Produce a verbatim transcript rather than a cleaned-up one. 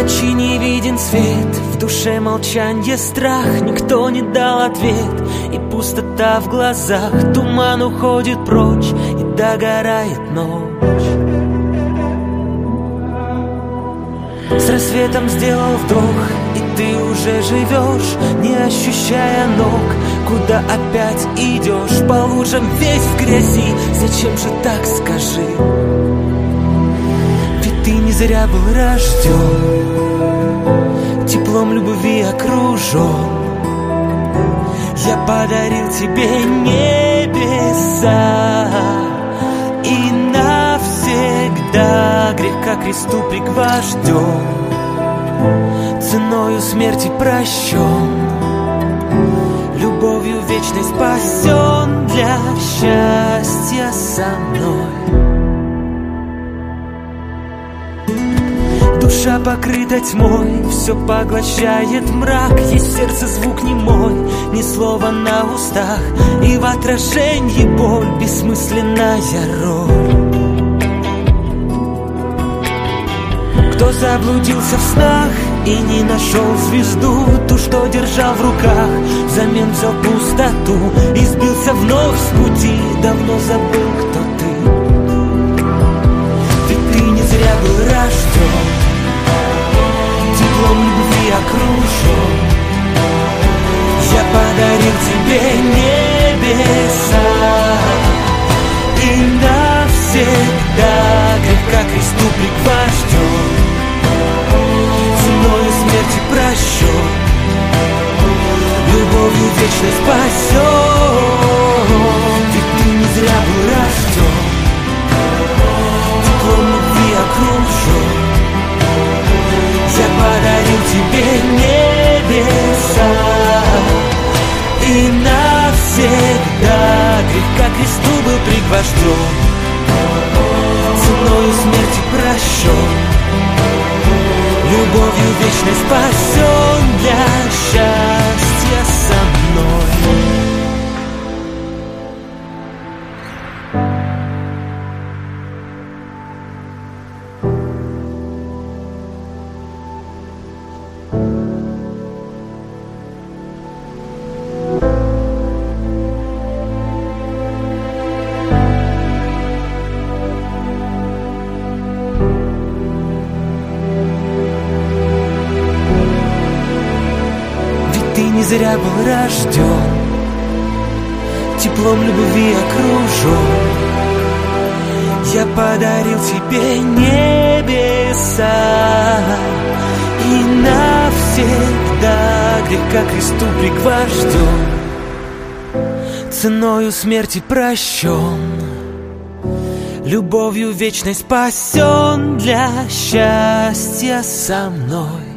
ночи не виден свет, в душе молчанье, страх, никто не дал ответ. И пустота в глазах, туман уходит прочь, и догорает ночь. С рассветом сделал вдох, и ты уже живешь, не ощущая ног. Куда опять идешь? По лужам весь в грязи. Зачем же так, скажи? Ведь ты не зря был рожден, теплом любви окружен. Я подарил тебе небеса, и навсегда грех ко кресту пригвожден, ценою смерти прощен, любовью вечной спасен, для счастья со мной. Душа покрыта тьмой, все поглощает мрак. Есть в сердце звук немой, ни слова на устах, и в отражении боль, бессмысленная роль. Кто заблудился в снах и не нашел звезду, ту, что держал в руках, взамен взял пустоту и сбился вновь с пути, давно забыл, кто ты. Ведь ты не зря был рожден, теплом любви окружен. Я подарил тебе небеса, и навсегда грех ко кресту пригвожден, ценою смерти прощен, любовью вечной спасен. Ведь ты не зря был рожден, теплом любви окружен. Я подарил тебе небеса, и навсегда грех ко кресту был пригвожден, ценою смерти прощен, любовью вечной спасен, для счастья со мной. Не зря был рожден, теплом любви окружен. Я подарил тебе небеса, и навсегда грех ко кресту пригвожден, ценою смерти прощен, любовью вечной спасен, для счастья со мной.